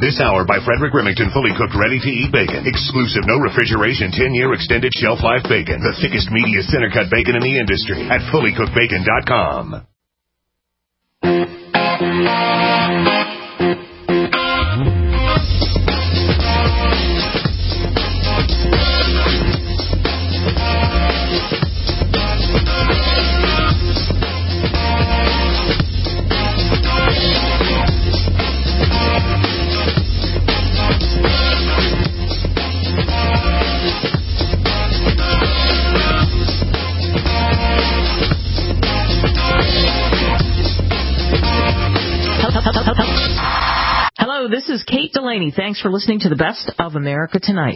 This hour by Frederick Remington, fully cooked, ready-to-eat bacon. Exclusive, no refrigeration, 10-year extended shelf life bacon. The thickest, meatiest center-cut bacon in the industry at fullycookedbacon.com. Hello, this is Kate Delaney. Thanks for listening to the Best of America Tonight.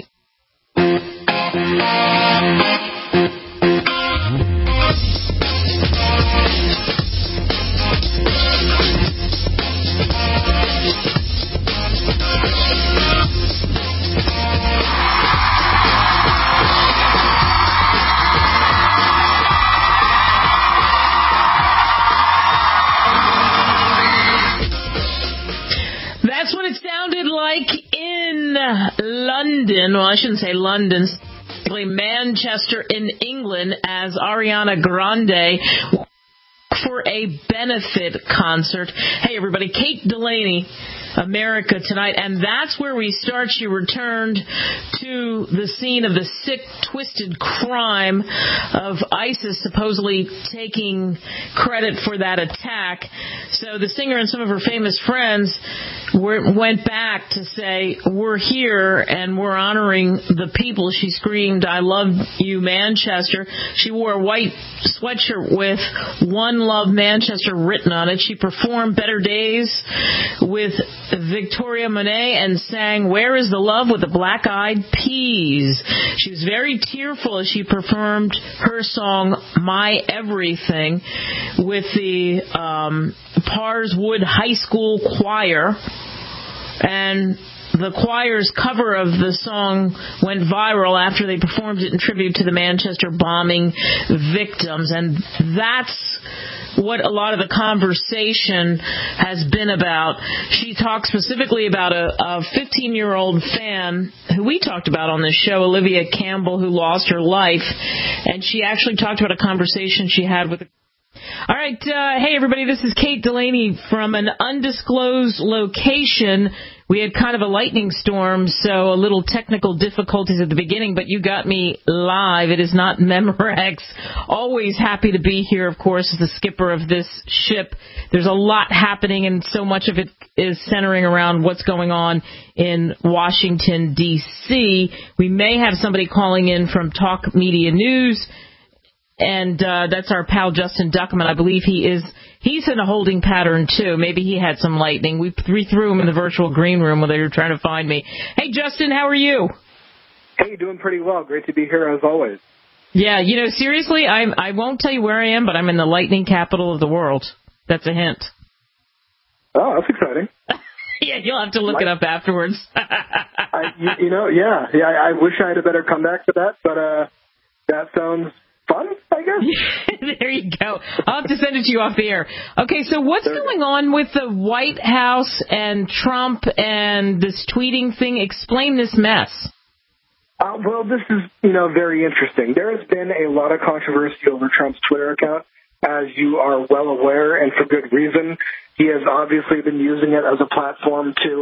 That's what it sounded like in London. Well, I shouldn't say London, Manchester in England, as Ariana Grande for a benefit concert. Hey, everybody, Kate Delaney, America Tonight, and that's where we start. She returned to the scene of the sick, twisted crime of ISIS supposedly taking credit for that attack. So the singer and some of her famous friends went back to say, we're here and we're honoring the people. She screamed, I love you, Manchester. She wore a white sweatshirt with One Love Manchester written on it. She performed Better Days with Victoria Monet and sang Where is the Love with the Black Eyed Peas. She was very tearful as she performed her song My Everything with the Parswood High School Choir. And the choir's cover of the song went viral after they performed it in tribute to the Manchester bombing victims. And that's what a lot of the conversation has been about. She talked specifically about a 15-year-old fan who we talked about on this show, Olivia Campbell, who lost her life. And she actually talked about a conversation she had with All right. Hey, everybody, this is Kate Delaney from an undisclosed location. We had kind of a lightning storm, so a little technical difficulties at the beginning, but you got me live. It is not Memorex. Always happy to be here, of course, as the skipper of this ship. There's a lot happening, and so much of it is centering around what's going on in Washington, D.C. We may have somebody calling in from Talk Media News, and that's our pal Justin Duckman. I believe he's in a holding pattern, too. Maybe he had some lightning. We threw him in the virtual green room while they were trying to find me. Hey, Justin, how are you? Hey, doing pretty well. Great to be here, as always. Yeah, seriously, I won't tell you where I am, but I'm in the lightning capital of the world. That's a hint. Oh, that's exciting. Yeah, you'll have to look it up afterwards. I wish I had a better comeback to that, but that sounds fun, I guess. There you go. I'll have to send it to you off the air. Okay, so what's going on with the White House and Trump and this tweeting thing? Explain this mess. Well, this is, very interesting. There has been a lot of controversy over Trump's Twitter account, as you are well aware, and for good reason. He has obviously been using it as a platform to,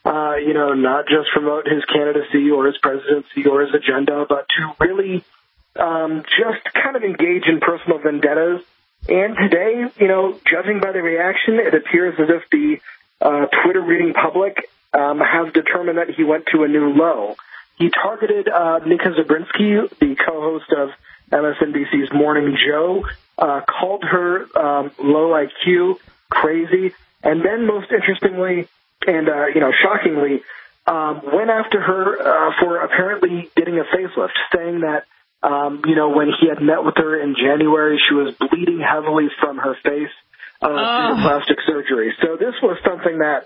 not just promote his candidacy or his presidency or his agenda, but to really just kind of engage in personal vendettas. And today, judging by the reaction, it appears as if the Twitter reading public has determined that he went to a new low. He targeted Nika Zabrinsky, the co-host of MSNBC's Morning Joe, called her low IQ, crazy, and then most interestingly and, shockingly, went after her for apparently getting a facelift, saying that when he had met with her in January, she was bleeding heavily from her face due to plastic surgery. So this was something that,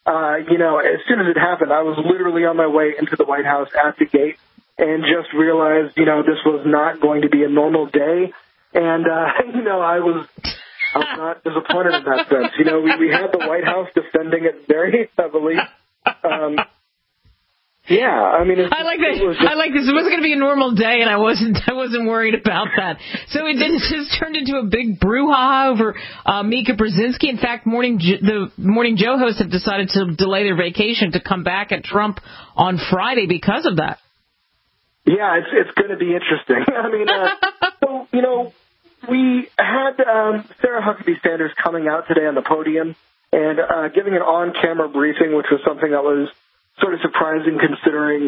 as soon as it happened, I was literally on my way into the White House at the gate and just realized, this was not going to be a normal day. And, I was not disappointed in that sense. We had the White House defending it very heavily. Yeah, I mean, I like this. I like this. It wasn't going to be a normal day, and I wasn't worried about that. So it just turned into a big brouhaha over Mika Brzezinski. In fact, the Morning Joe hosts have decided to delay their vacation to come back at Trump on Friday because of that. Yeah, it's going to be interesting. I mean, so we had Sarah Huckabee Sanders coming out today on the podium and giving an on-camera briefing, which was something that was sort of surprising considering,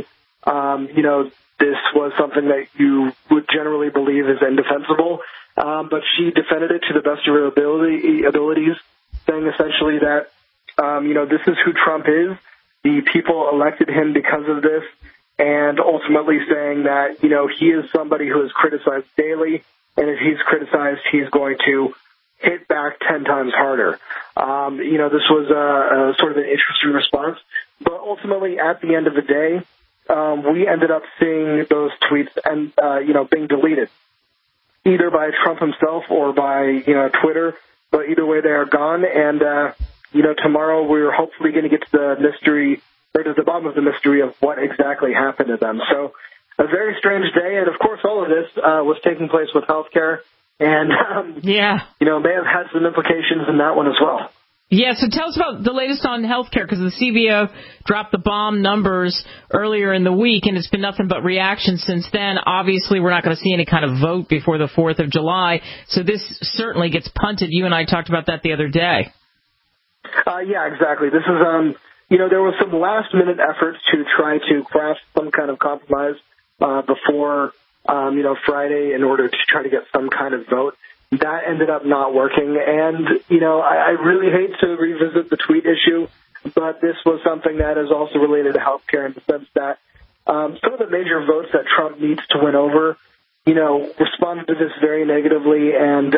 this was something that you would generally believe is indefensible. But she defended it to the best of her abilities, saying essentially that, this is who Trump is. The people elected him because of this, and ultimately saying that, he is somebody who is criticized daily, and if he's criticized, he's going to hit back 10 times harder. This was a sort of an interesting response. But ultimately, at the end of the day, we ended up seeing those tweets and, being deleted, either by Trump himself or by, Twitter. But either way, they are gone. And, tomorrow we're hopefully going to get to the mystery, or to the bottom of the mystery of what exactly happened to them. So a very strange day. And, of course, all of this was taking place with healthcare. And, may have had some implications in that one as well. Yeah, so tell us about the latest on healthcare, because the CBO dropped the bomb numbers earlier in the week, and it's been nothing but reaction since then. Obviously, we're not going to see any kind of vote before the 4th of July, so this certainly gets punted. You and I talked about that the other day. Yeah, exactly. This is, there was some last-minute efforts to try to craft some kind of compromise before, Friday in order to try to get some kind of vote. That ended up not working, and, I really hate to revisit the tweet issue, but this was something that is also related to healthcare in the sense that some of the major votes that Trump needs to win over, responded to this very negatively, and,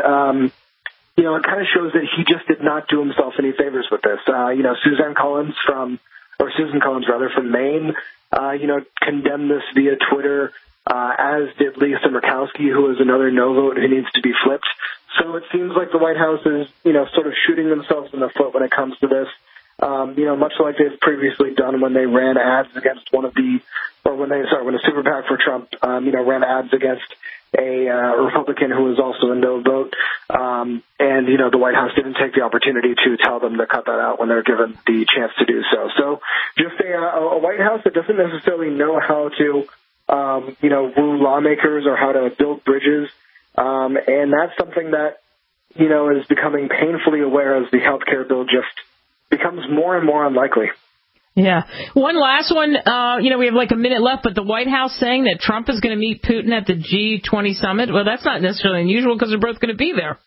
it kind of shows that he just did not do himself any favors with this. Susan Collins from Maine, condemned this via Twitter, as did Lisa Murkowski, who is another no vote who needs to be flipped. So it seems like the White House is, sort of shooting themselves in the foot when it comes to this. Much like they've previously done when they ran ads against when the Super PAC for Trump, ran ads against a Republican who was also a no vote. And the White House didn't take the opportunity to tell them to cut that out when they're given the chance to do so. So just a White House that doesn't necessarily know how to woo lawmakers or how to build bridges. And that's something that, is becoming painfully aware as the health care bill just becomes more and more unlikely. Yeah. One last one. We have like a minute left, but the White House saying that Trump is going to meet Putin at the G20 summit. Well, that's not necessarily unusual because they're both going to be there.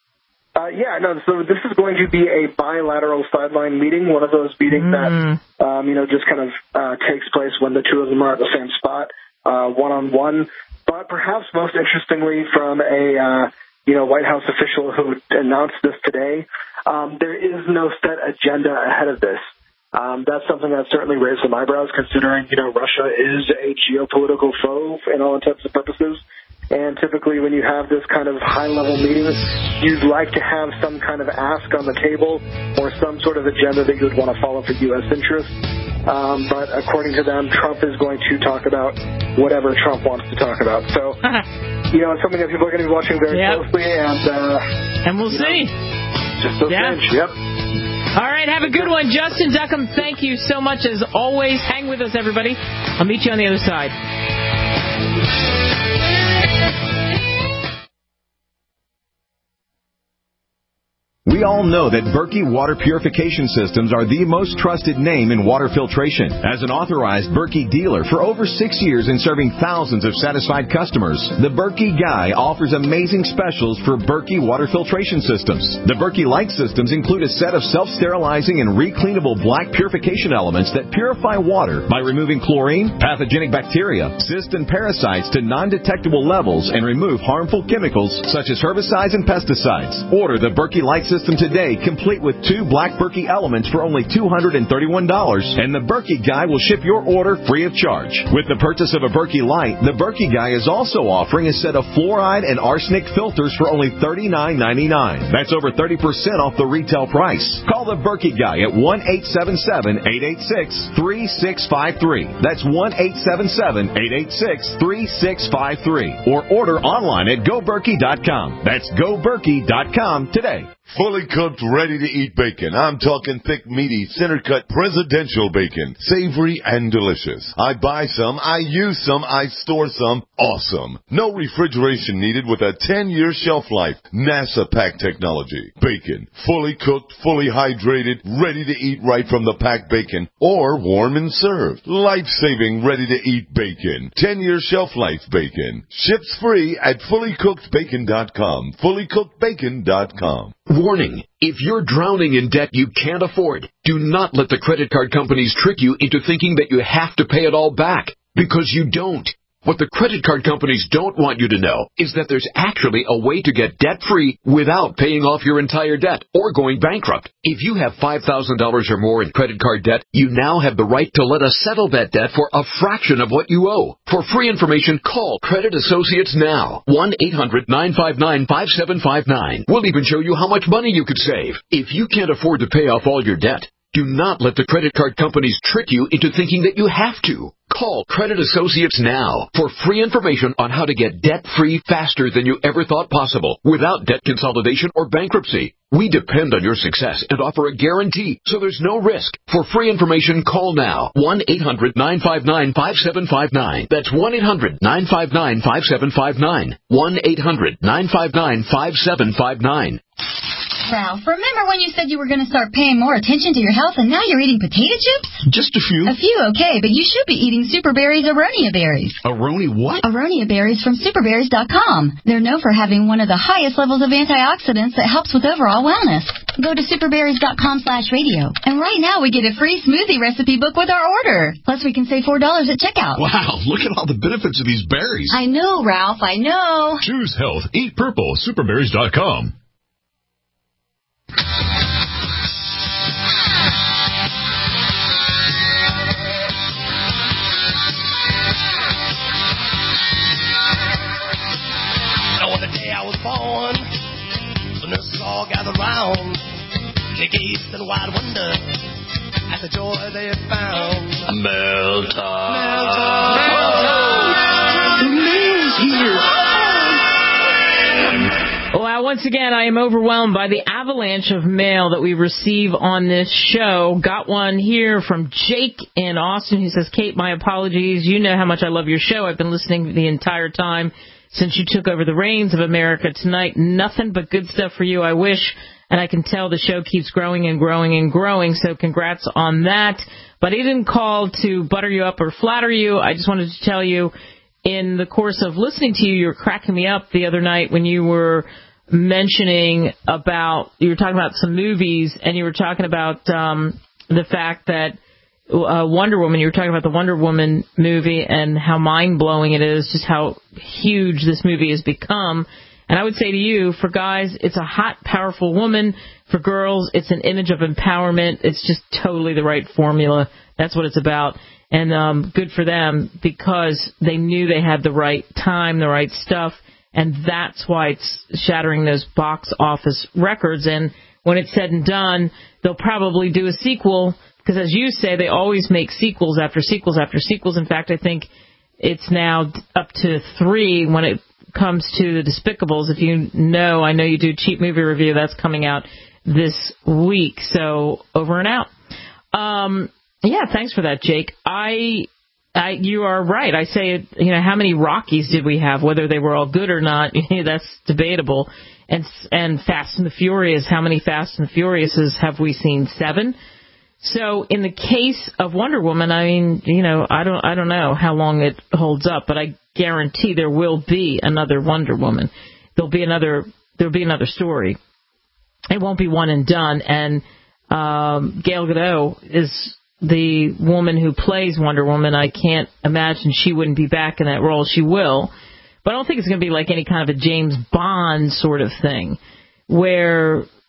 So this is going to be a bilateral sideline meeting, one of those meetings that, just kind of takes place when the two of them are at the same spot, one-on-one. But perhaps most interestingly from a, White House official who announced this today, there is no set agenda ahead of this. That's something that certainly raised some eyebrows considering, Russia is a geopolitical foe in all intents and purposes. And typically when you have this kind of high-level meeting, you'd like to have some kind of ask on the table or some sort of agenda that you would want to follow for U.S. interests. But according to them, Trump is going to talk about whatever Trump wants to talk about. So, it's something that people are going to be watching very closely. And we'll see. Just so strange. Yep. All right, have a good one. Justin Duckham, thank you so much as always. Hang with us, everybody. I'll meet you on the other side. We all know that Berkey Water Purification Systems are the most trusted name in water filtration. As an authorized Berkey dealer for over 6 years and serving thousands of satisfied customers, the Berkey Guy offers amazing specials for Berkey Water Filtration Systems. The Berkey Light Systems include a set of self-sterilizing and recleanable black purification elements that purify water by removing chlorine, pathogenic bacteria, cysts, and parasites to non-detectable levels and remove harmful chemicals such as herbicides and pesticides. Order the Berkey Light Systems system today, complete with 2 Black Berkey elements for only $231, and the Berkey Guy will ship your order free of charge. With the purchase of a Berkey Light, the Berkey Guy is also offering a set of fluoride and arsenic filters for only $39.99. That's over 30% off the retail price. Call the Berkey Guy at 1-877-886-3653. That's 1-877-886-3653. Or order online at GoBerkey.com. That's GoBerkey.com today. Fully cooked, ready-to-eat bacon. I'm talking thick, meaty, center-cut presidential bacon. Savory and delicious. I buy some, I use some, I store some. Awesome. No refrigeration needed with a 10-year shelf life. NASA pack technology. Bacon. Fully cooked, fully hydrated, ready to eat right from the packed bacon. Or warm and served. Life-saving, ready-to-eat bacon. 10-year shelf life bacon. Ships free at fullycookedbacon.com. Fullycookedbacon.com. Warning, if you're drowning in debt you can't afford, do not let the credit card companies trick you into thinking that you have to pay it all back, because you don't. What the credit card companies don't want you to know is that there's actually a way to get debt-free without paying off your entire debt or going bankrupt. If you have $5,000 or more in credit card debt, you now have the right to let us settle that debt for a fraction of what you owe. For free information, call Credit Associates now. 1-800-959-5759. We'll even show you how much money you could save. If you can't afford to pay off all your debt, do not let the credit card companies trick you into thinking that you have to. Call Credit Associates now for free information on how to get debt-free faster than you ever thought possible without debt consolidation or bankruptcy. We depend on your success and offer a guarantee, so there's no risk. For free information, call now. 1-800-959-5759. That's 1-800-959-5759. 1-800-959-5759. Ralph, remember when you said you were going to start paying more attention to your health and now you're eating potato chips? Just a few. A few, okay, but you should be eating Super Berries Aronia berries. Aronia what? Aronia berries from superberries.com. They're known for having one of the highest levels of antioxidants that helps with overall wellness. Go to superberries.com/radio. And right now we get a free smoothie recipe book with our order. Plus we can save $4 at checkout. Wow, look at all the benefits of these berries. I know, Ralph, I know. Choose health. Eat purple. Superberries.com. On the day I was born, the nurses all gathered round. They gazed in wide wonder at the joy they had found. Mail time. Mail time. The mail's here. Well, once again, I am overwhelmed by the avalanche of mail that we receive on this show. Got one here from Jake in Austin who says, Kate, my apologies. You know how much I love your show. I've been listening the entire time since you took over the reins of America Tonight. Nothing but good stuff for you, I wish. And I can tell the show keeps growing and growing and growing, so congrats on that. But I didn't call to butter you up or flatter you. I just wanted to tell you, in the course of listening to you, you were cracking me up the other night when you were mentioning about, you were talking about some movies, and you were talking about the fact that Wonder Woman, you were talking about the Wonder Woman movie and how mind-blowing it is, just how huge this movie has become. And I would say to you, for guys, it's a hot, powerful woman. For girls, it's an image of empowerment. It's just totally the right formula. That's what it's about. And good for them, because they knew they had the right time, the right stuff, and that's why it's shattering those box office records. And when it's said and done, they'll probably do a sequel, because as you say, they always make sequels after sequels after sequels. In fact, I think it's now up to 3 when it comes to the Despicables. If you know, I know you do Cheap Movie Review. That's coming out this week. So over and out. Yeah, thanks for that, Jake. You are right. I say, how many Rockies did we have? Whether they were all good or not, that's debatable. And Fast and the Furious, how many Fast and the Furiouses have we seen? 7. So in the case of Wonder Woman, I mean, I don't know how long it holds up, but I guarantee there will be another Wonder Woman. There'll be another story. It won't be one and done. And Gal Gadot is the woman who plays Wonder Woman. I can't imagine she wouldn't be back in that role. She will. But I don't think it's going to be like any kind of a James Bond sort of thing where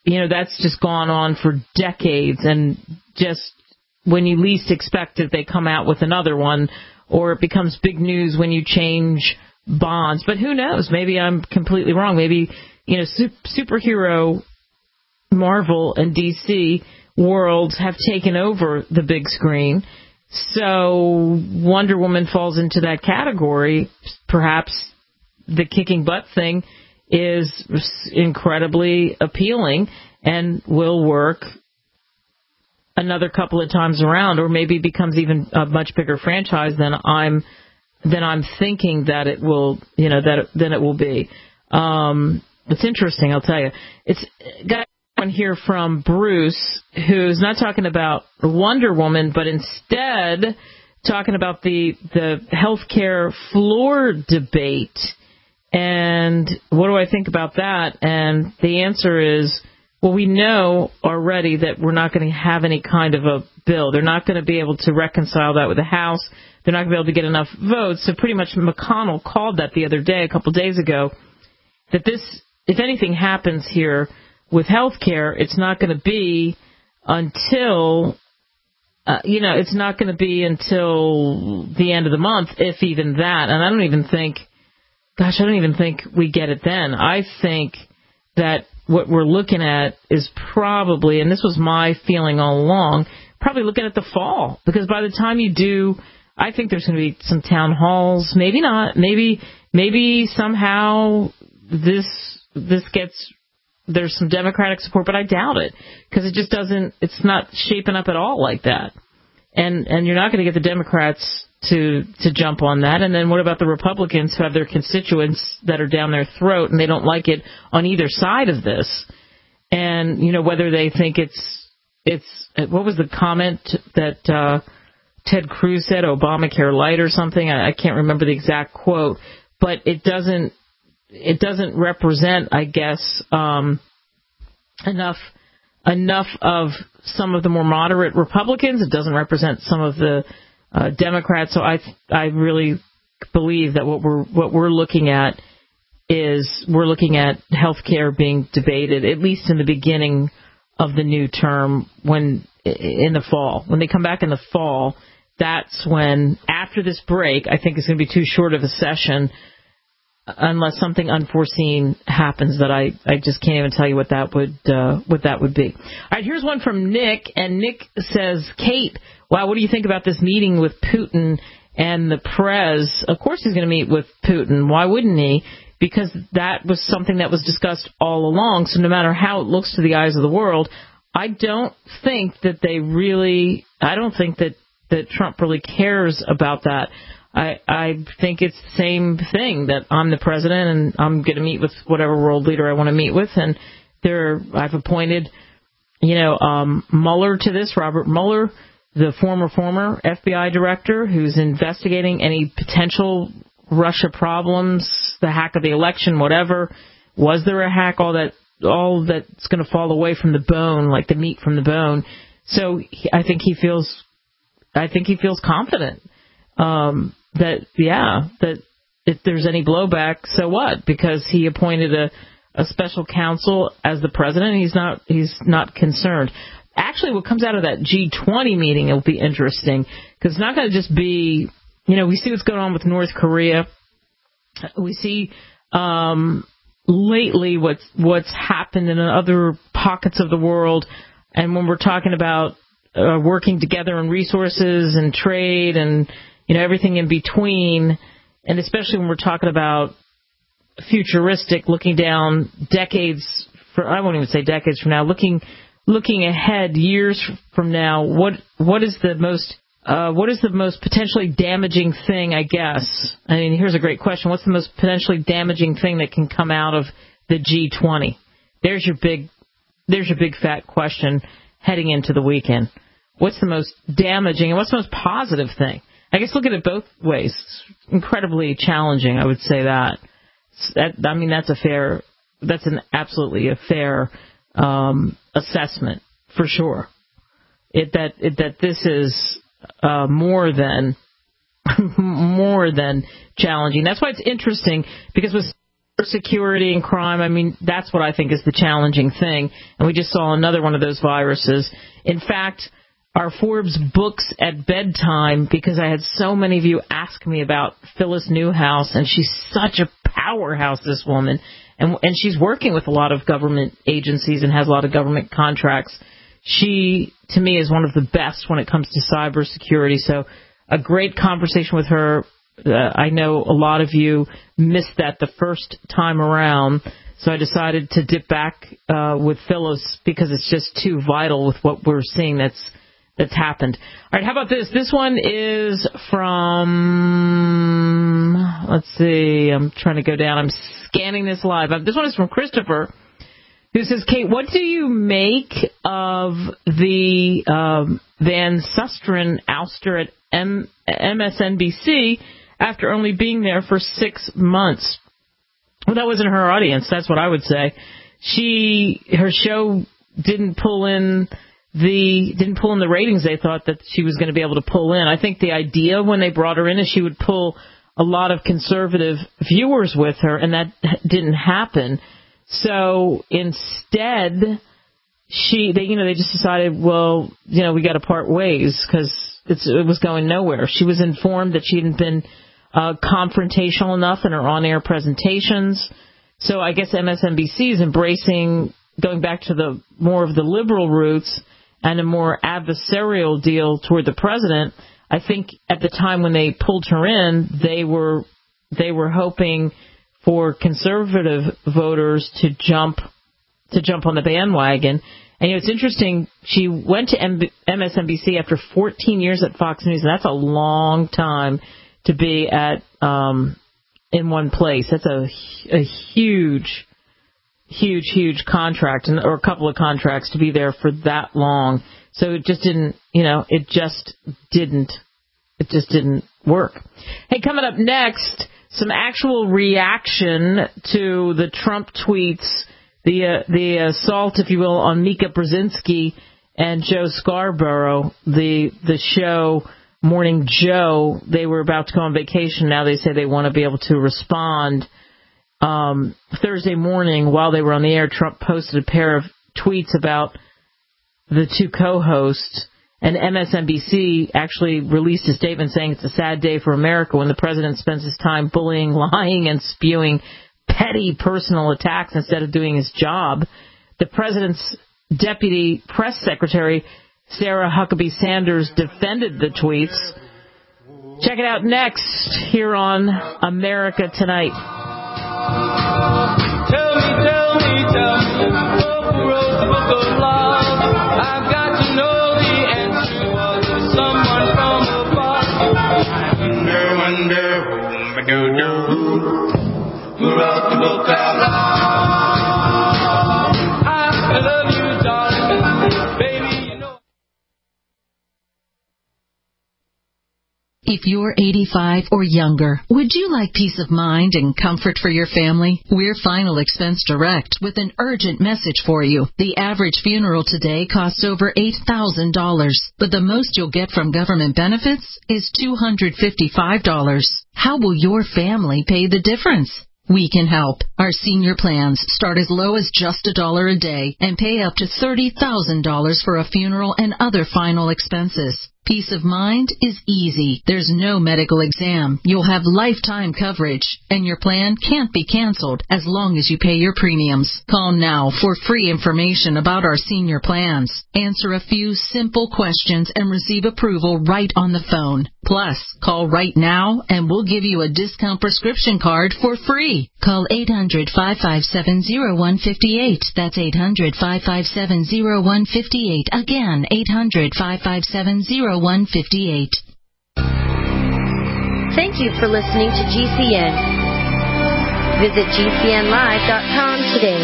that's just gone on for decades, and just when you least expect it, they come out with another one, or it becomes big news when you change bonds. But who knows? Maybe I'm completely wrong. Maybe, superhero Marvel and DC worlds have taken over the big screen. So Wonder Woman falls into that category. Perhaps the kicking butt thing is incredibly appealing and will work another couple of times around, or maybe becomes even a much bigger franchise than I'm thinking that it will, than it will be. It's interesting, I'll tell you. It's got one here from Bruce, who's not talking about Wonder Woman, but instead talking about the healthcare floor debate. And what do I think about that? And the answer is, well, we know already that we're not going to have any kind of a bill. They're not going to be able to reconcile that with the House. They're not going to be able to get enough votes. So pretty much McConnell called that the other day, a couple days ago, that this, if anything happens here with health care, it's not going to be until, it's not going to be until the end of the month, if even that. And I don't even think we get it then. I think that what we're looking at is probably, and this was my feeling all along, probably looking at the fall. Because by the time you do, I think there's going to be some town halls. Maybe not. Maybe somehow this gets, there's some Democratic support, but I doubt it. Because it just doesn't, it's not shaping up at all like that. And you're not going to get the Democrats to jump on that. And then what about the Republicans who have their constituents that are down their throat and they don't like it on either side of this? And, whether they think it's what was the comment that Ted Cruz said, Obamacare light or something? I can't remember the exact quote, but it doesn't represent, I guess, enough of some of the more moderate Republicans. It doesn't represent some of the Democrats. So I really believe that what we're looking at is we're looking at health care being debated, at least in the beginning of the new term, in the fall. When they come back in the fall, that's when, after this break, I think it's going to be too short of a session unless something unforeseen happens that I just can't even tell you what that would be. All right, here's one from Nick, and Nick says, Kate, wow, what do you think about this meeting with Putin and the Prez? Of course he's going to meet with Putin. Why wouldn't he? Because that was something that was discussed all along. So no matter how it looks to the eyes of the world, I don't think that Trump really cares about that. I think it's the same thing, that I'm the president and I'm going to meet with whatever world leader I want to meet with. And I've appointed, Mueller to this, Robert Mueller, the former FBI director who's investigating any potential Russia problems, the hack of the election, whatever. Was there a hack? All that's going to fall away from the bone, like the meat from the bone. So I think he feels confident that if there's any blowback, so what? Because he appointed a special counsel as the president, he's not concerned. Actually, what comes out of that G20 meeting will be interesting, because it's not going to just be, we see what's going on with North Korea. We see lately what's happened in other pockets of the world, and when we're talking about working together on resources and trade and everything in between, and especially when we're talking about futuristic, looking down decades, I won't even say decades from now, looking ahead years from now, what is the most potentially damaging thing, I guess? I mean, here's a great question. What's the most potentially damaging thing that can come out of the G20? There's your big fat question heading into the weekend. What's the most damaging and what's the most positive thing? I guess look at it both ways. It's incredibly challenging, I would say that. That's an absolutely a fair assessment for sure. That this is more than challenging. That's why it's interesting, because with security and crime. I mean, that's what I think is the challenging thing. And we just saw another one of those viruses. In fact, our Forbes books at bedtime, because I had so many of you ask me about Phyllis Newhouse, and she's such a powerhouse, this woman. And she's working with a lot of government agencies and has a lot of government contracts. She, to me, is one of the best when it comes to cybersecurity. So a great conversation with her. I know a lot of you missed that the first time around, so I decided to dip back with Phyllis because it's just too vital with what we're seeing that's happened. All right, how about this? This one is from, let's see, I'm trying to go down. I'm scanning this live. This one is from Christopher, who says, Kate, what do you make of the Van Susteren ouster at MSNBC after only being there for 6 months? Well, that wasn't her audience. That's what I would say. Her show didn't pull in the ratings they thought that she was going to be able to pull in. I think the idea when they brought her in is she would pull a lot of conservative viewers with her, and that didn't happen. So instead, they just decided, well, we got to part ways because it was going nowhere. She was informed that she hadn't been confrontational enough in her on-air presentations. So I guess MSNBC is embracing going back to the more of the liberal roots and a more adversarial deal toward the president. I think at the time when they pulled her in, they were hoping for conservative voters to jump on the bandwagon. And it's interesting, she went to MSNBC after 14 years at Fox News, and that's a long time to be at in one place. That's a huge contract, or a couple of contracts to be there for that long. So it just didn't, it just didn't work. Hey, coming up next, some actual reaction to the Trump tweets, the assault, if you will, on Mika Brzezinski and Joe Scarborough, the show Morning Joe. They were about to go on vacation. Now they say they want to be able to respond. Thursday morning, while they were on the air, Trump posted a pair of tweets about the two co-hosts, and MSNBC actually released a statement saying it's a sad day for America when the president spends his time bullying, lying, and spewing petty personal attacks instead of doing his job. The president's deputy press secretary, Sarah Huckabee Sanders, defended the tweets. Check it out next here on America Tonight. Tell me, who wrote the book of love? I've got to know the answer. Was it someone from above? I wonder, who wrote the book of love? I love you, darling, baby, you know. If you're 85 or younger, would you like peace of mind and comfort for your family? We're Final Expense Direct with an urgent message for you. The average funeral today costs over $8,000, but the most you'll get from government benefits is $255. How will your family pay the difference? We can help. Our senior plans start as low as just $1 a day and pay up to $30,000 for a funeral and other final expenses. Peace of mind is easy. There's no medical exam. You'll have lifetime coverage, and your plan can't be canceled as long as you pay your premiums. Call now for free information about our senior plans. Answer a few simple questions and receive approval right on the phone. Plus, call right now and we'll give you a discount prescription card for free. Call 800-557-0158. That's 800-557-0158. Again, 800-557-0158. Thank you for listening to GCN. Visit GCNlive.com today.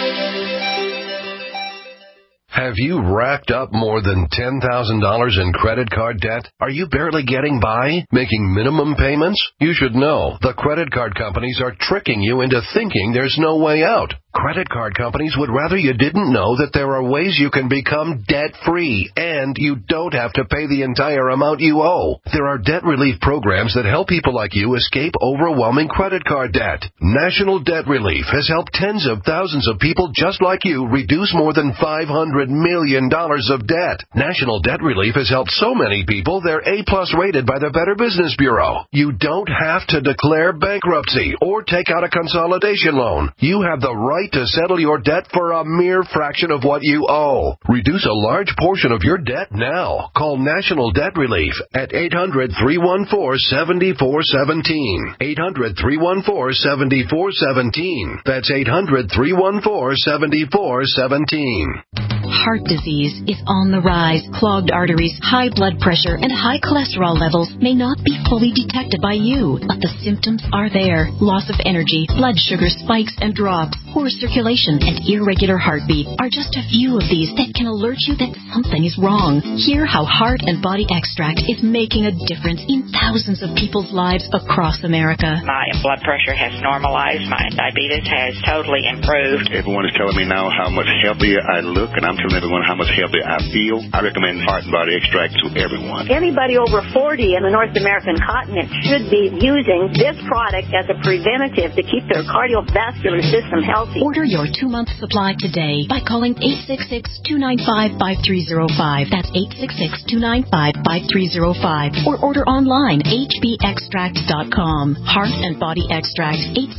Have you racked up more than $10,000 in credit card debt? Are you barely getting by, making minimum payments? You should know the credit card companies are tricking you into thinking there's no way out. Credit card companies would rather you didn't know that there are ways you can become debt-free, and you don't have to pay the entire amount you owe. There are debt relief programs that help people like you escape overwhelming credit card debt. National Debt Relief has helped tens of thousands of people just like you reduce more than $500 million of debt. National Debt Relief has helped so many people they're A-plus rated by the Better Business Bureau. You don't have to declare bankruptcy or take out a consolidation loan. You have the right to settle your debt for a mere fraction of what you owe. Reduce a large portion of your debt now. Call National Debt Relief at 800-314-7417. 800-314-7417. That's 800-314-7417. Heart disease is on the rise. Clogged arteries, high blood pressure, and high cholesterol levels may not be fully detected by you, but the symptoms are there. Loss of energy, blood sugar spikes and drops, poor circulation, and irregular heartbeat are just a few of these that can alert you that something is wrong. Hear how Heart and Body Extract is making a difference in thousands of people's lives across America. My blood pressure has normalized. My diabetes has totally improved. Everyone is telling me now how much healthier I look, and I'm telling everyone how much healthier I feel. I recommend Heart and Body Extract to everyone. Anybody over 40 in the North American continent should be using this product as a preventative to keep their cardiovascular system healthy. Order your 2-month supply today by calling 866-295-5305. That's 866-295-5305. Or order online, hbextract.com. Heart and Body Extract,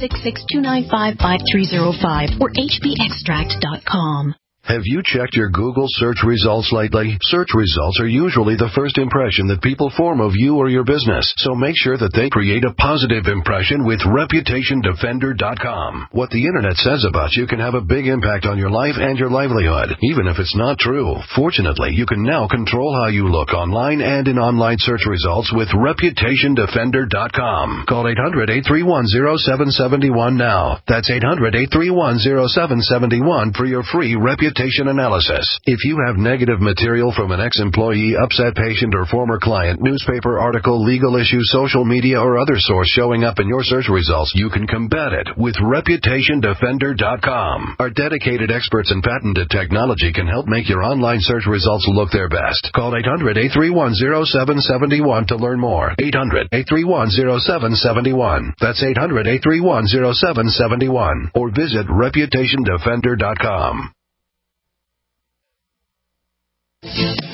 866-295-5305 or hbextract.com. Have you checked your Google search results lately? Search results are usually the first impression that people form of you or your business, so make sure that they create a positive impression with ReputationDefender.com. What the Internet says about you can have a big impact on your life and your livelihood, even if it's not true. Fortunately, you can now control how you look online and in online search results with ReputationDefender.com. Call 800-831-0771 now. That's 800-831-0771 for your free reputation analysis. If you have negative material from an ex-employee, upset patient, or former client, newspaper article, legal issue, social media, or other source showing up in your search results, you can combat it with ReputationDefender.com. Our dedicated experts in patented technology can help make your online search results look their best. Call 800-831-0771 to learn more. 800-831-0771. That's 800-831-0771. Or visit ReputationDefender.com. I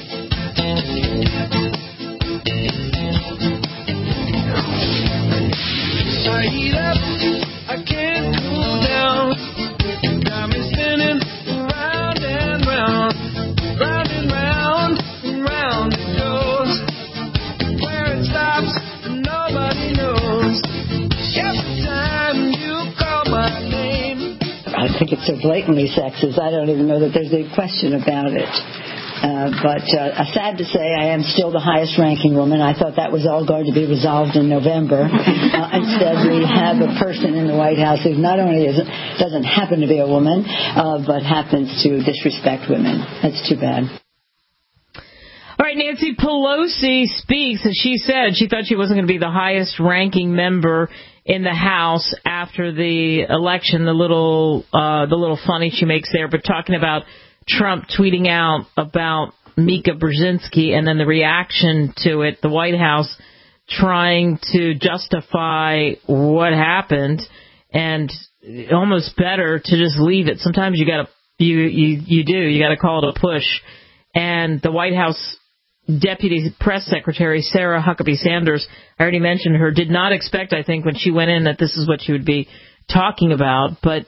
heat up, I can't cool down. Got me spinning round and round, round and round, and round it goes. Where it stops, nobody knows. Every time you call my name, I think it's so blatantly sexist, I don't even know that there's a question about it. But sad to say, I am still the highest-ranking woman. I thought that was all going to be resolved in November. Instead, we have a person in the White House who not only doesn't happen to be a woman, but happens to disrespect women. That's too bad. All right, Nancy Pelosi speaks, and she said she thought she wasn't going to be the highest-ranking member in the House after the election. The little funny she makes there, but talking about Trump tweeting out about Mika Brzezinski and then the reaction to it, the White House trying to justify what happened, and almost better to just leave it. Sometimes you got to call it a push. And the White House Deputy Press Secretary Sarah Huckabee Sanders, I already mentioned her, did not expect, I think, when she went in that this is what she would be talking about. But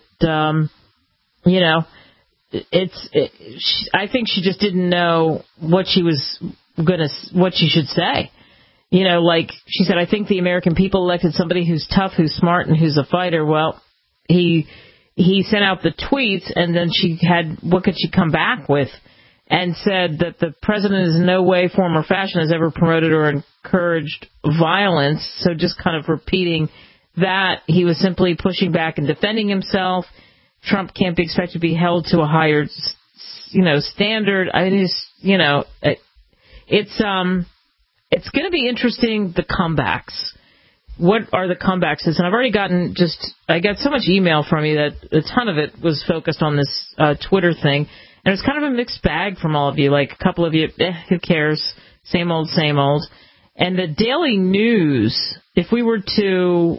I think she just didn't know what she should say. Like she said, I think the American people elected somebody who's tough, who's smart, and who's a fighter. Well, he sent out the tweets, and then what could she come back with? And said that the president is in no way, form, or fashion has ever promoted or encouraged violence. So just kind of repeating that, he was simply pushing back and defending himself. Trump can't be expected to be held to a higher, standard. It's going to be interesting, the comebacks. what are the comebacks? And I've already I got so much email from you that a ton of it was focused on this Twitter thing. And it was kind of a mixed bag from all of you. Like a couple of you, who cares? Same old, same old. And the Daily News, if we were to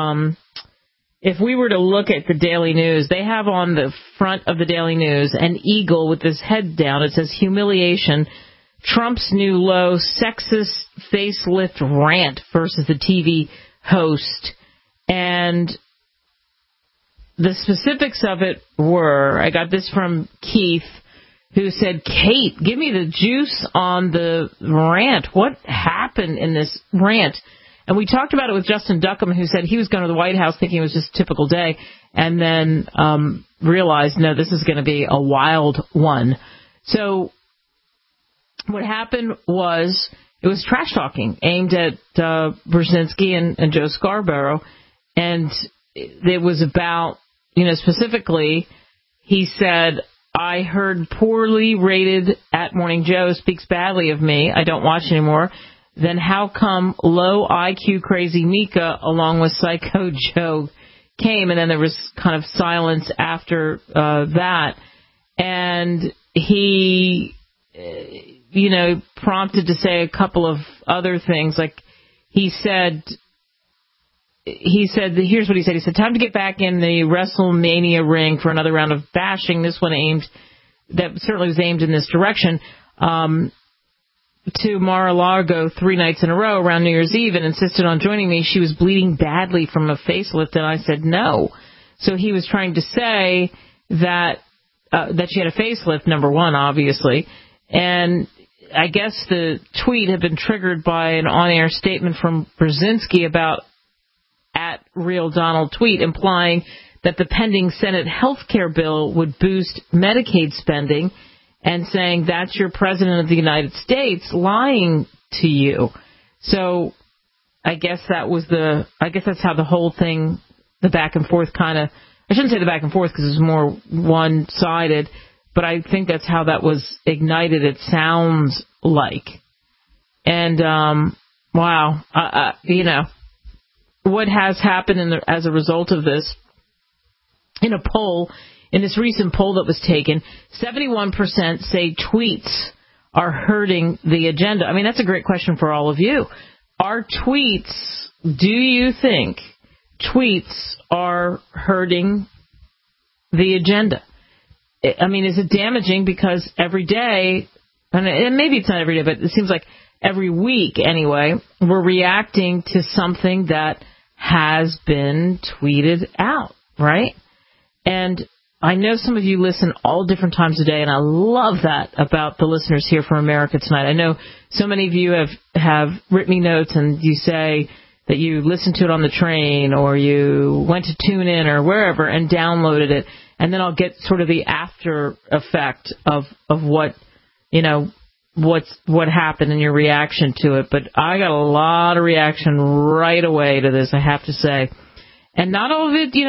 look at the Daily News, they have on the front of the Daily News an eagle with his head down. It says humiliation. Trump's new low sexist facelift rant versus the TV host. And the specifics of it were, I got this from Keith, who said, Kate, give me the juice on the rant. What happened in this rant? And we talked about it with Justin Duckham, who said he was going to the White House thinking it was just a typical day, and then realized, no, this is going to be a wild one. So what happened was it was trash talking aimed at Brzezinski and Joe Scarborough, and it was about, specifically, he said, I heard poorly rated at Morning Joe speaks badly of me. I don't watch anymore. Then how come low IQ crazy Mika along with Psycho Joe came? And then there was kind of silence after that. And he, prompted to say a couple of other things. Like he said, here's what he said. He said, time to get back in the WrestleMania ring for another round of bashing. This one that certainly was aimed in this direction, to Mar-a-Lago 3 nights in a row around New Year's Eve and insisted on joining me. She was bleeding badly from a facelift, and I said no. So he was trying to say that she had a facelift, number one, obviously. And I guess the tweet had been triggered by an on-air statement from Brzezinski about at Real Donald Tweet, implying that the pending Senate health care bill would boost Medicaid spending, and saying that's your president of the United States lying to you. So I guess that's how the whole thing, the back and forth I shouldn't say the back and forth because it was more one-sided, but I think that's how that was ignited, it sounds like. And, wow, what has happened as a result of this, in a poll, in this recent poll that was taken, 71% say tweets are hurting the agenda. I mean, that's a great question for all of you. Do you think tweets are hurting the agenda? I mean, is it damaging because every day, and maybe it's not every day, but it seems like every week anyway, we're reacting to something that has been tweeted out, right? And I know some of you listen all different times a day, and I love that about the listeners here from America Tonight. I know so many of you have written me notes, and you say that you listened to it on the train, or you went to TuneIn or wherever and downloaded it, and then I'll get sort of the after effect of what, what happened in your reaction to it. But I got a lot of reaction right away to this, I have to say. And not all of it,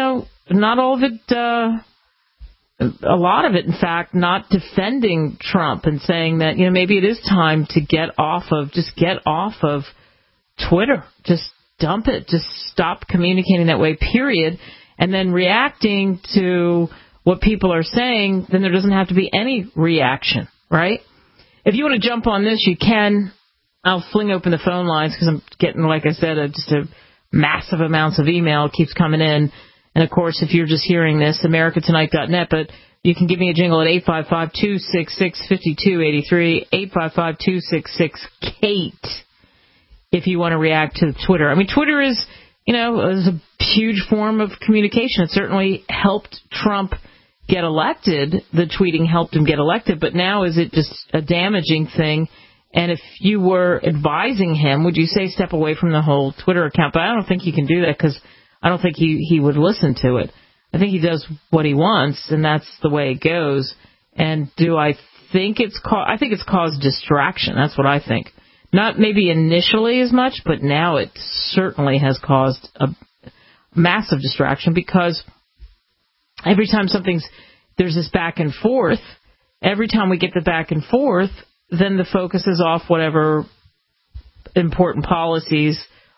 a lot of it, in fact, not defending Trump and saying that, maybe it is time to get off of Twitter. Just dump it. Just stop communicating that way, period. And then reacting to what people are saying, then there doesn't have to be any reaction, right? If you want to jump on this, you can. I'll fling open the phone lines because I'm getting, like I said, just a massive amounts of email keeps coming in. And, of course, if you're just hearing this, americatonight.net, but you can give me a jingle at 855-266-5283, 855-266-KATE, if you want to react to Twitter. I mean, Twitter is a huge form of communication. It certainly helped Trump get elected. The tweeting helped him get elected, but now is it just a damaging thing? And if you were advising him, would you say step away from the whole Twitter account? But I don't think you can do that because I don't think he would listen to it. I think he does what he wants, and that's the way it goes. And I think it's caused distraction. That's what I think. Not maybe initially as much, but now it certainly has caused a massive distraction because every time there's this back and forth, every time we get the back and forth, then the focus is off whatever important policies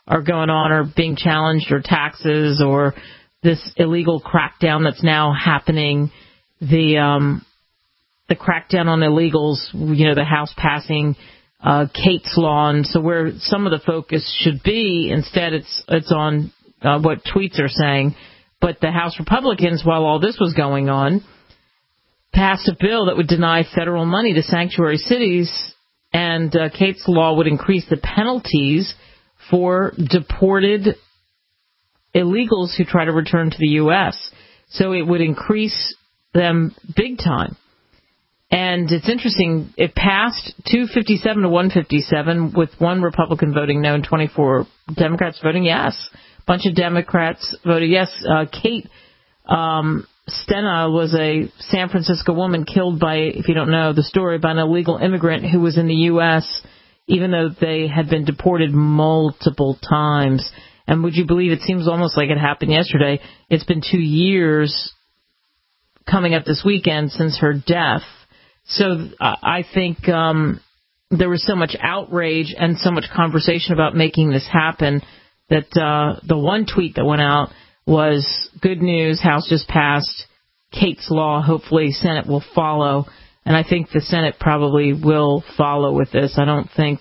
are going on or being challenged, or taxes, or this illegal crackdown that's now happening, the crackdown on illegals, the House passing Kate's Law, and so where some of the focus should be, instead it's on what tweets are saying. But the House Republicans, while all this was going on, passed a bill that would deny federal money to sanctuary cities, and Kate's Law would increase the penalties for deported illegals who try to return to the U.S. So it would increase them big time. And it's interesting, it passed 257 to 157, with one Republican voting no and 24 Democrats voting yes. A bunch of Democrats voted yes. Kate Stena was a San Francisco woman killed by, if you don't know the story, by an illegal immigrant who was in the U.S., even though they had been deported multiple times. And would you believe, it seems almost like it happened yesterday, it's been 2 years coming up this weekend since her death. So I think there was so much outrage and so much conversation about making this happen that the one tweet that went out was, good news, House just passed Kate's Law. Hopefully Senate will follow. And I think the Senate probably will follow with this. I don't think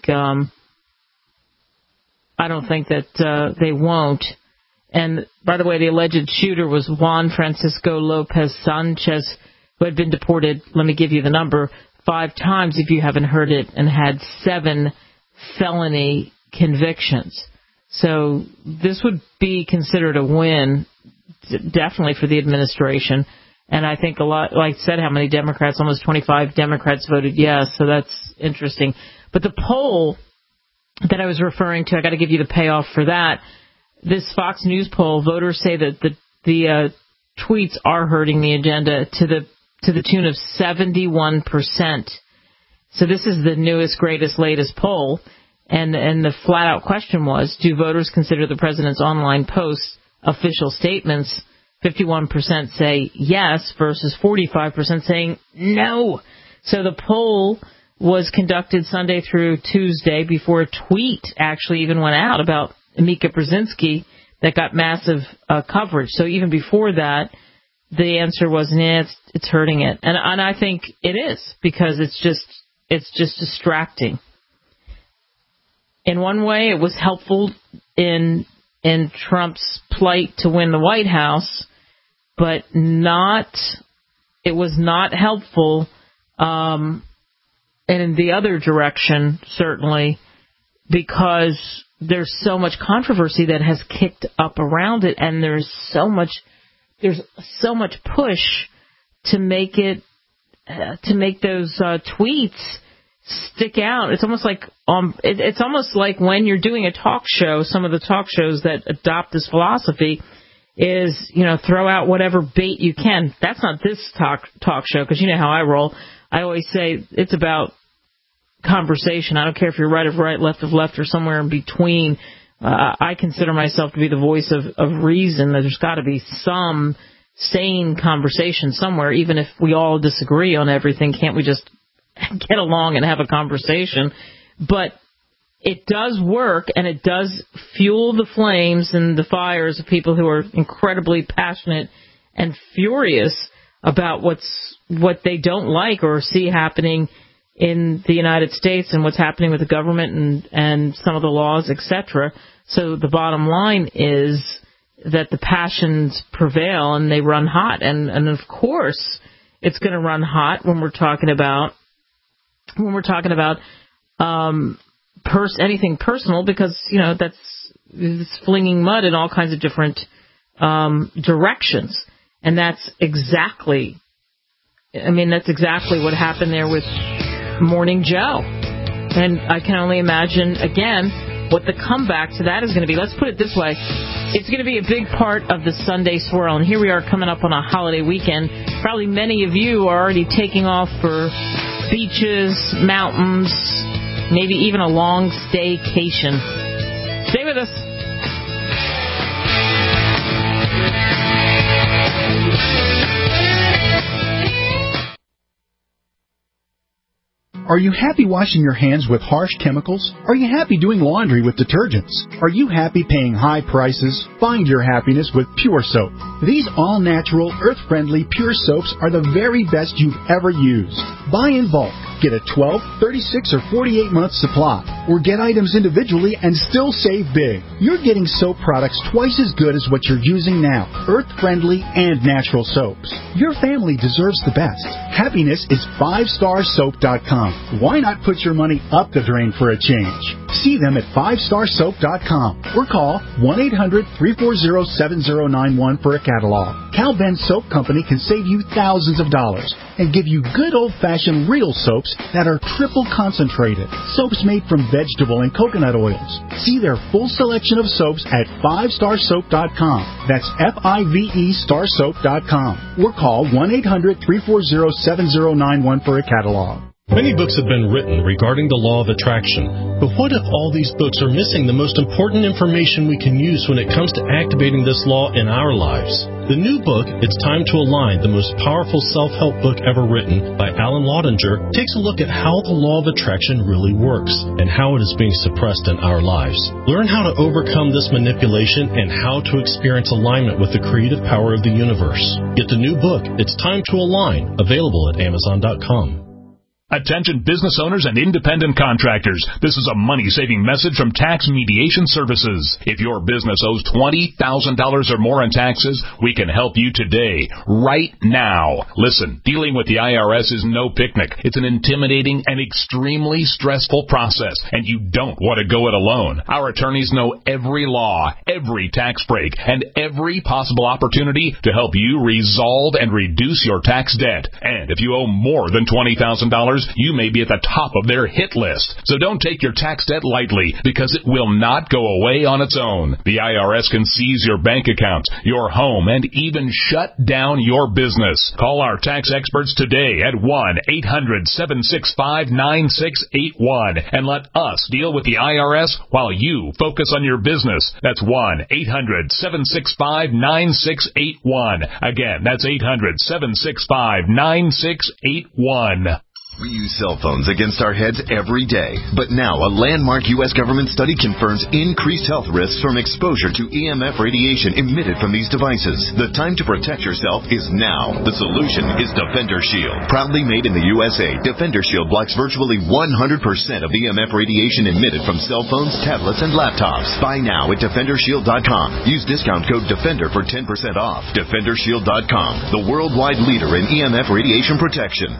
that they won't. And by the way, the alleged shooter was Juan Francisco Lopez Sanchez, who had been deported, let me give you the number, 5 times if you haven't heard it, and had 7 felony convictions. So this would be considered a win, definitely, for the administration. And I think a lot, like I said, how many Democrats, almost 25 Democrats voted yes, so that's interesting. But the poll that I was referring to, I got to give you the payoff for that. This Fox News poll, voters say that the tweets are hurting the agenda to the tune of 71%. So this is the newest, greatest, latest poll. And the flat-out question was, do voters consider the president's online posts official statements? 51% say yes versus 45% saying no. So the poll was conducted Sunday through Tuesday before a tweet actually even went out about Mika Brzezinski that got massive coverage. So even before that, the answer was, nah, it's hurting it. And I think it is, because it's just distracting. In one way, it was helpful in Trump's plight to win the White House, but it was not helpful in the other direction, certainly, because there's so much controversy that has kicked up around it, and there's so much push to make those tweets stick out. It's almost like when you're doing a talk show, some of the talk shows that adopt this philosophy is, throw out whatever bait you can. That's not this talk show, because you know how I roll. I always say it's about conversation. I don't care if you're right of right, left of left, or somewhere in between. I consider myself to be the voice of reason. There's got to be some sane conversation somewhere, even if we all disagree on everything. Can't we just get along and have a conversation? But it does work, and it does fuel the flames and the fires of people who are incredibly passionate and furious about what they don't like or see happening in the United States and what's happening with the government and some of the laws, etc. So the bottom line is that the passions prevail and they run hot. And of course, it's going to run hot when we're talking about anything personal, because it's flinging mud in all kinds of different directions. And that's exactly what happened there with Morning Joe. And I can only imagine, again, what the comeback to that is going to be. Let's put it this way. It's going to be a big part of the Sunday Swirl. And here we are coming up on a holiday weekend. Probably many of you are already taking off for beaches, mountains, maybe even a long staycation. Stay with us. Are you happy washing your hands with harsh chemicals? Are you happy doing laundry with detergents? Are you happy paying high prices? Find your happiness with Pure Soap. These all-natural, earth-friendly Pure Soaps are the very best you've ever used. Buy in bulk. Get a 12, 36, or 48-month supply. Or get items individually and still save big. You're getting soap products twice as good as what you're using now. Earth-friendly and natural soaps. Your family deserves the best. Happiness is 5starsoap.com. Why not put your money up the drain for a change? See them at 5starsoap.com or call 1-800-340-7091 for a catalog. Cal Ben Soap Company can save you thousands of dollars and give you good old-fashioned real soaps that are triple concentrated. Soaps made from vegetable and coconut oils. See their full selection of soaps at 5starsoap.com. That's F-I-V-E starsoap.com. Or call 1-800-340-7091 for a catalog. Many books have been written regarding the law of attraction, but what if all these books are missing the most important information we can use when it comes to activating this law in our lives? The new book, It's Time to Align, the most powerful self-help book ever written by Alan Laudinger, takes a look at how the law of attraction really works and how it is being suppressed in our lives. Learn how to overcome this manipulation and how to experience alignment with the creative power of the universe. Get the new book, It's Time to Align, available at Amazon.com. Attention business owners and independent contractors. This is a money-saving message from Tax Mediation Services. If your business owes $20,000 or more in taxes, we can help you today, right now. Listen, dealing with the IRS is no picnic. It's an intimidating and extremely stressful process, and you don't want to go it alone. Our attorneys know every law, every tax break, and every possible opportunity to help you resolve and reduce your tax debt. And if you owe more than $20,000, you may be at the top of their hit list. So don't take your tax debt lightly, because it will not go away on its own. The IRS can seize your bank account, your home, and even shut down your business. Call our tax experts today at 1-800-765-9681 and let us deal with the IRS while you focus on your business. That's 1-800-765-9681. Again, that's 800-765-9681. We use cell phones against our heads every day, but now a landmark U.S. government study confirms increased health risks from exposure to EMF radiation emitted from these devices. The time to protect yourself is now. The solution is Defender Shield. Proudly made in the USA, Defender Shield blocks virtually 100% of EMF radiation emitted from cell phones, tablets, and laptops. Buy now at DefenderShield.com. Use discount code DEFENDER for 10% off. DefenderShield.com, the worldwide leader in EMF radiation protection.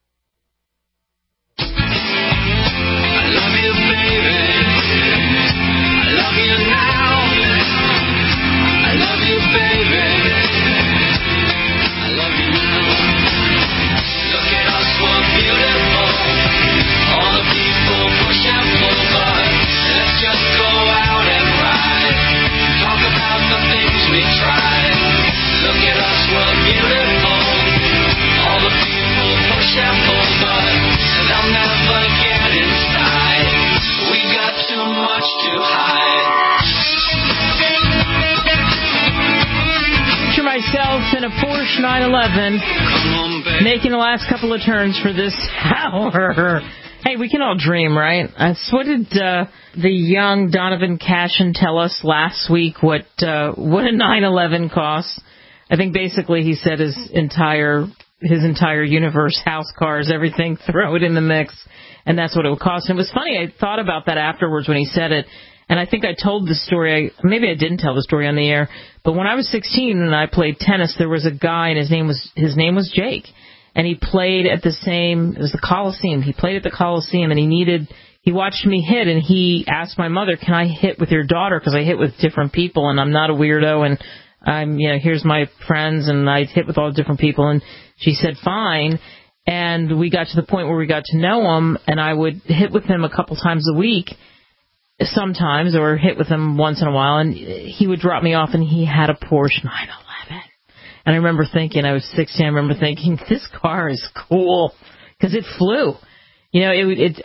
Myself in a Porsche 911, making the last couple of turns for this hour. Hey, we can all dream, right? So what did the young Donovan Cashin tell us last week? What a 911 costs? I think basically he said his entire universe, house, cars, everything, throw it in the mix, and that's what it would cost. And it was funny. I thought about that afterwards when he said it. And I think I told the story, maybe I didn't tell the story on the air, but when I was 16 and I played tennis, there was a guy and his name was Jake. And he played at it was the Coliseum. He played at the Coliseum and he watched me hit and he asked my mother, can I hit with your daughter? Because I hit with different people and I'm not a weirdo and here's my friends and I hit with all different people. And she said, fine. And we got to the point where we got to know him and I would hit with him a couple times a week. Sometimes, or hit with him once in a while, and he would drop me off, and he had a Porsche 911. And I remember thinking, I was 16, I remember thinking, this car is cool, because it flew. It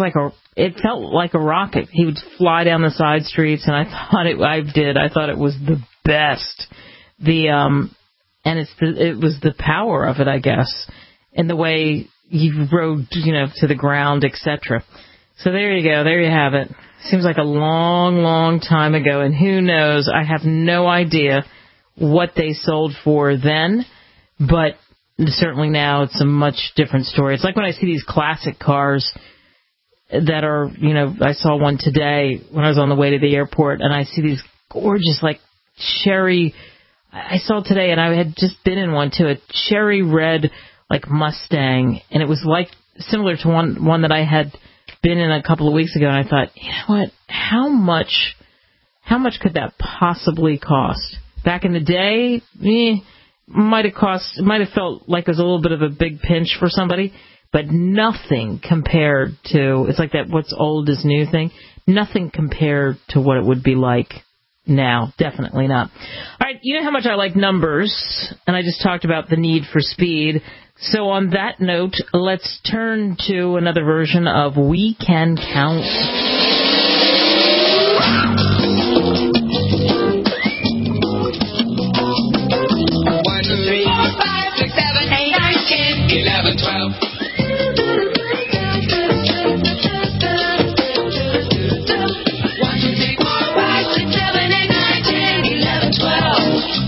felt like a rocket. He would fly down the side streets, and I thought it was the best. It was the power of it, I guess, and the way you rode, to the ground, etc. So there you go. There you have it. Seems like a long, long time ago, and who knows? I have no idea what they sold for then, but certainly now it's a much different story. It's like when I see these classic cars that are, I saw one today when I was on the way to the airport, and I see these gorgeous, like, cherry, I saw today, and I had just been in one too, a cherry red, like, Mustang, and it was like similar to one that I had been in a couple of weeks ago, and I thought, you know what, how much could that possibly cost? Back in the day, might have felt like it was a little bit of a big pinch for somebody, but nothing compared to, it's like that what's old is new thing, nothing compared to what it would be like now. Definitely not. All right, you know how much I like numbers, and I just talked about the need for speed. So on that note, let's turn to another version of We Can Count. 1, 2, 3, 4, 5, 6, 7, 8, 9, 10, 11, 12. 1, 2, 3, 4, 5, 6, 7, 8, 9, 10, 11, 12.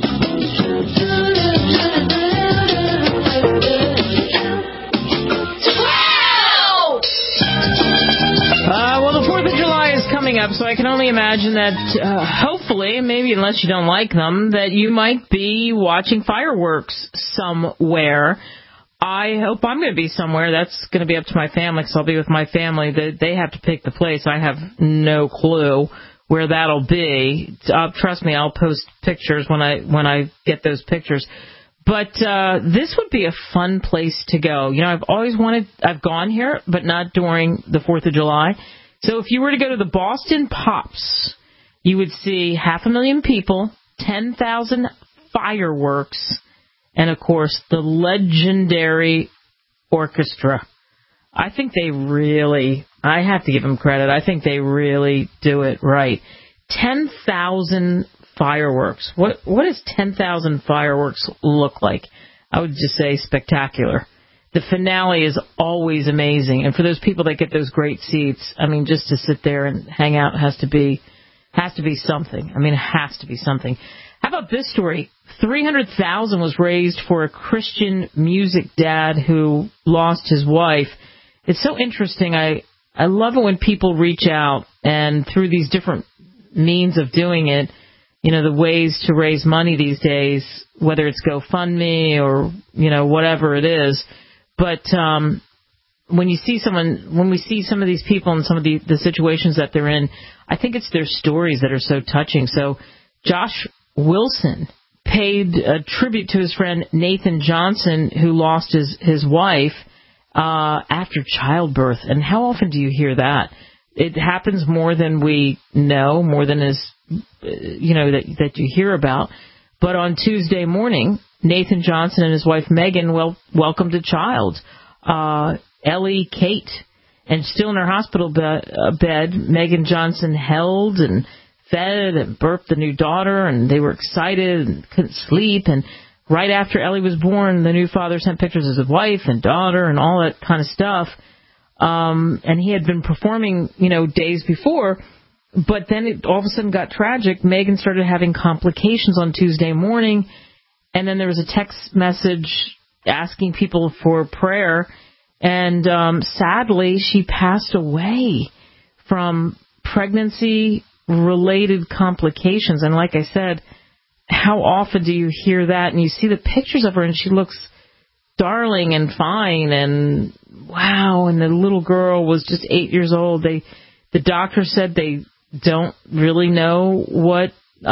Well, the 4th of July is coming up, so I can only imagine that, hopefully, maybe unless you don't like them, that you might be watching fireworks somewhere. I hope I'm going to be somewhere. That's going to be up to my family, because I'll be with my family. They have to pick the place. I have no clue where that'll be. Trust me, I'll post pictures when I get those pictures. But this would be a fun place to go. I've gone here, but not during the 4th of July. So if you were to go to the Boston Pops, you would see 500,000 people, 10,000 fireworks, and, of course, the legendary orchestra. I think I have to give them credit, I think they really do it right. 10,000 fireworks. What does 10,000 fireworks look like? I would just say spectacular. The finale is always amazing, and for those people that get those great seats, I mean, just to sit there and hang out has to be something. I mean, it has to be something. How about this story? $300,000 was raised for a Christian music dad who lost his wife. It's so interesting. I love it when people reach out, and through these different means of doing it, the ways to raise money these days, whether it's GoFundMe or, whatever it is. But when we see some of these people and some of the situations that they're in, I think it's their stories that are so touching. So Josh Wilson paid a tribute to his friend Nathan Johnson, who lost his wife after childbirth. And how often do you hear that? It happens more than we know, more than is that you hear about. But on Tuesday morning, Nathan Johnson and his wife Megan welcomed a child, Ellie Kate, and still in her hospital bed, Megan Johnson held and fed and burped the new daughter, and they were excited and couldn't sleep. And right after Ellie was born, the new father sent pictures of his wife and daughter and all that kind of stuff. And he had been performing, days before. But then it all of a sudden got tragic. Megan started having complications on Tuesday morning, and then there was a text message asking people for prayer, and sadly she passed away from pregnancy-related complications. And like I said, how often do you hear that? And you see the pictures of her, and she looks darling and fine, and wow, and the little girl was just 8 years old. The doctor said they don't really know what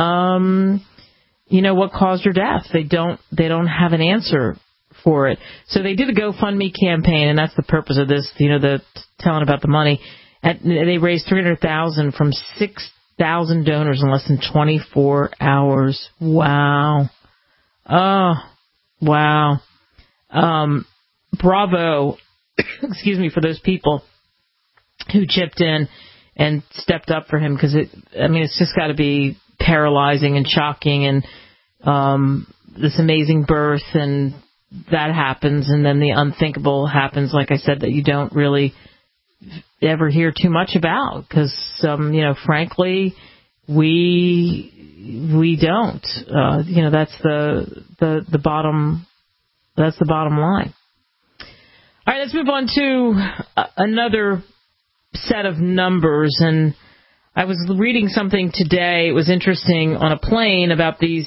caused her death. They don't have an answer for it. So they did a GoFundMe campaign, and that's the purpose of this, the telling about the money. They raised $300,000 from 6,000 donors in less than 24 hours. Wow. Oh, wow. Bravo, excuse me, for those people who chipped in and stepped up for him, because it's just got to be paralyzing and shocking, and this amazing birth, and that happens, and then the unthinkable happens, like I said, that you don't really ever hear too much about, because, frankly, we don't. That's the bottom. That's the bottom line. All right, let's move on to another set of numbers. And I was reading something today. It was interesting on a plane about this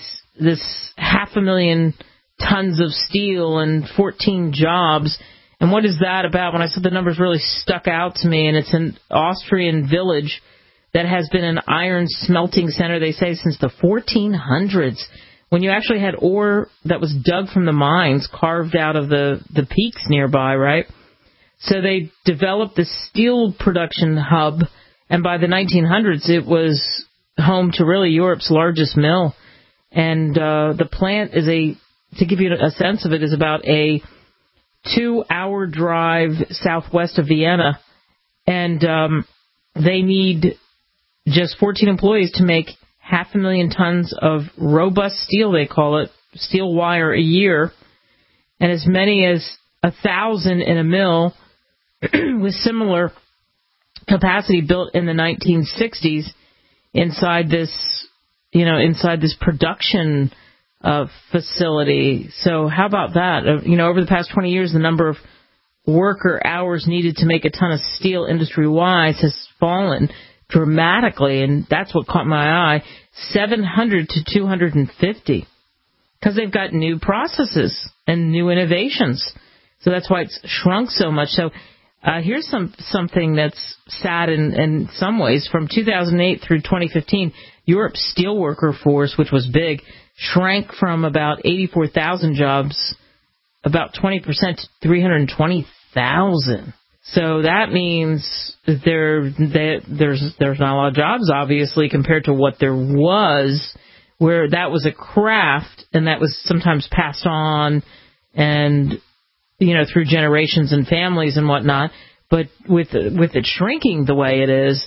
500,000 tons of steel and 14 jobs. And what is that about? When I said the numbers really stuck out to me, and it's an Austrian village that has been an iron smelting center, they say, since the 1400s, when you actually had ore that was dug from the mines, carved out of the peaks nearby, right? So they developed this steel production hub, and by the 1900s, it was home to really Europe's largest mill. And the plant is to give you a sense of it, is about a 2-hour drive southwest of Vienna, and they need just 14 employees to make 500,000 tons of robust steel, they call it, steel wire a year, and as many as 1,000 in a mill with similar capacity built in the 1960s inside this production facility. So how about that? Over the past 20 years, the number of worker hours needed to make a ton of steel industry-wise has fallen dramatically, and that's what caught my eye, 700 to 250, because they've got new processes and new innovations. So that's why it's shrunk so much. So here's something that's sad in some ways. From 2008 through 2015, Europe's steelworker force, which was big, shrank from about 84,000 jobs, about 20%, to 320,000. So that means there's not a lot of jobs, obviously, compared to what there was, where that was a craft, and that was sometimes passed on and, through generations and families and whatnot. But with it shrinking the way it is,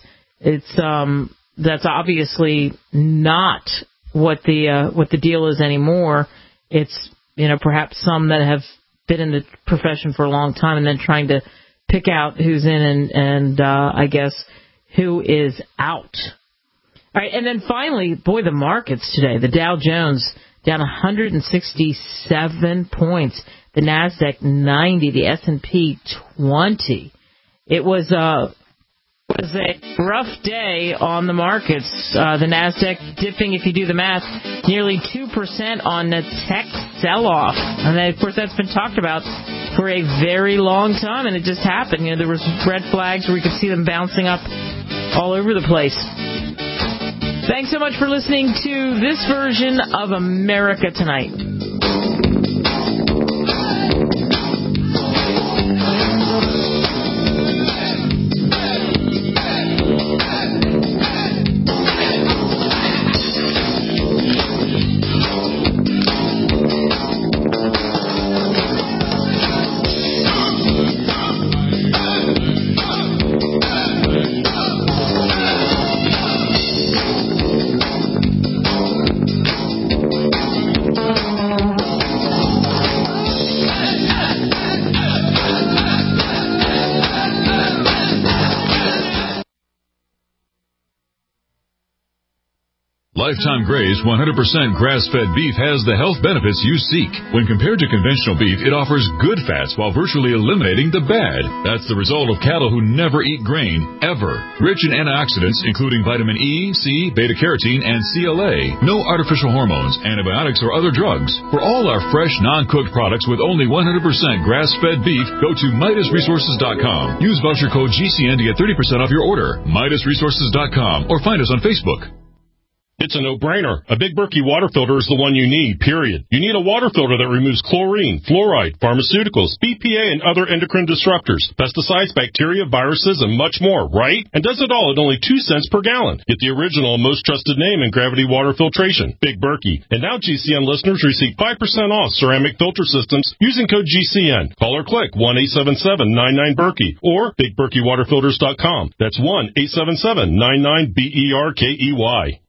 that's obviously not what the deal is anymore. It's, perhaps some that have been in the profession for a long time and then trying to pick out who's in and I guess who is out. All right, and then finally, the markets today. The Dow Jones down 167 points. The Nasdaq 90. The S&P 20. It was a rough day on the markets. The Nasdaq dipping, if you do the math, nearly 2% on the tech sell-off. And then, of course, that's been talked about for a very long time, and it just happened. There was red flags where we could see them bouncing up all over the place. Thanks so much for listening to this version of America Tonight. Lifetime Graze 100% grass-fed beef has the health benefits you seek. When compared to conventional beef, it offers good fats while virtually eliminating the bad. That's the result of cattle who never eat grain, ever. Rich in antioxidants, including vitamin E, C, beta-carotene, and CLA. No artificial hormones, antibiotics, or other drugs. For all our fresh, non-cooked products with only 100% grass-fed beef, go to MidasResources.com. Use voucher code GCN to get 30% off your order. MidasResources.com, or find us on Facebook. It's a no-brainer. A Big Berkey water filter is the one you need, period. You need a water filter that removes chlorine, fluoride, pharmaceuticals, BPA, and other endocrine disruptors, pesticides, bacteria, viruses, and much more, right? And does it all at only 2 cents per gallon. Get the original and most trusted name in gravity water filtration, Big Berkey. And now GCN listeners receive 5% off ceramic filter systems using code GCN. Call or click 1-877-99-BERKEY or BigBerkeyWaterFilters.com. That's 1-877-99-BERKEY.